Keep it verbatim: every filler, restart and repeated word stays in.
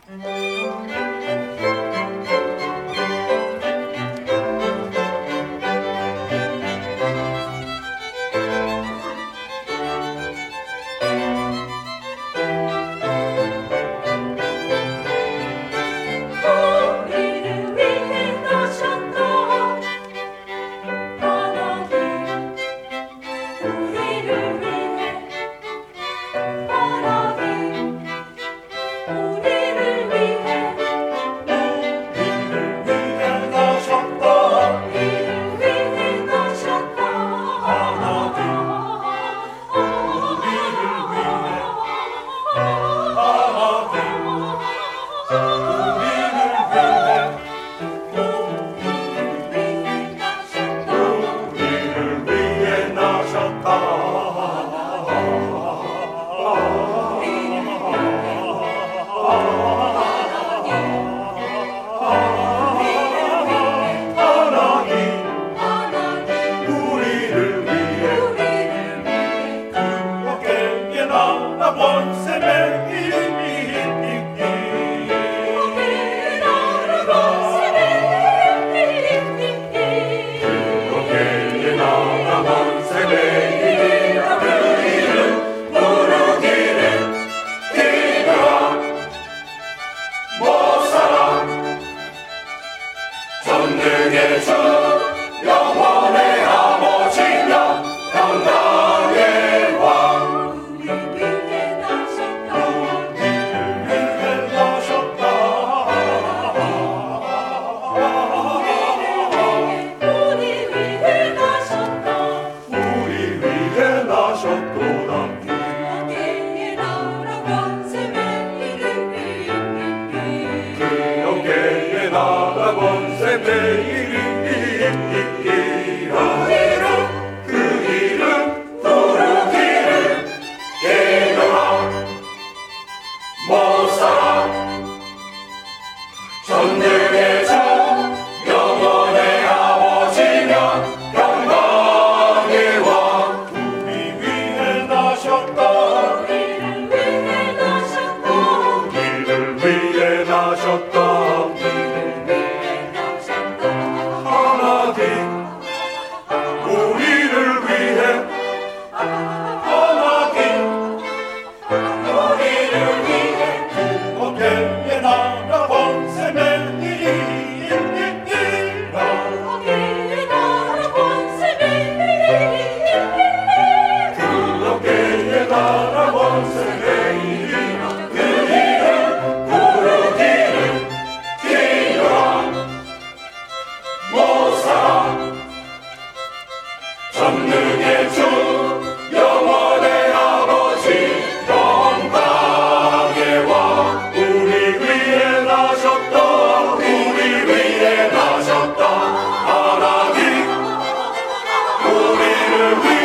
전능의 주 영원의 아버지며 평강의 왕 우리 위해 나셨다 우리를 위해 나셨다 우리 위해 나셨다 우리 위해 나셨도다 영계의 나라 권세의 이름이 그 영계의 나라 권세 내일이 그 이름 그 이름 부르기를 계명함 못살아 전능의 주 영원의 아버지며 평강의 왕 우리 위해 나셨다 우리를 위해 나셨다 우리를 위해 나셨다 위해 나셨다 하나님 우리를 위해 하나님 우리를 위해 그것의 나라 권세 내리리라 영계의 나라 권세의 그것의 나라 권세 내리리라 그 이름 부르기를 기도함 못살아 전능의 주 영원의 아버지 영광의 왕 우리 위해 나셨다 우리 위해 나셨다 하나님 우리를 위해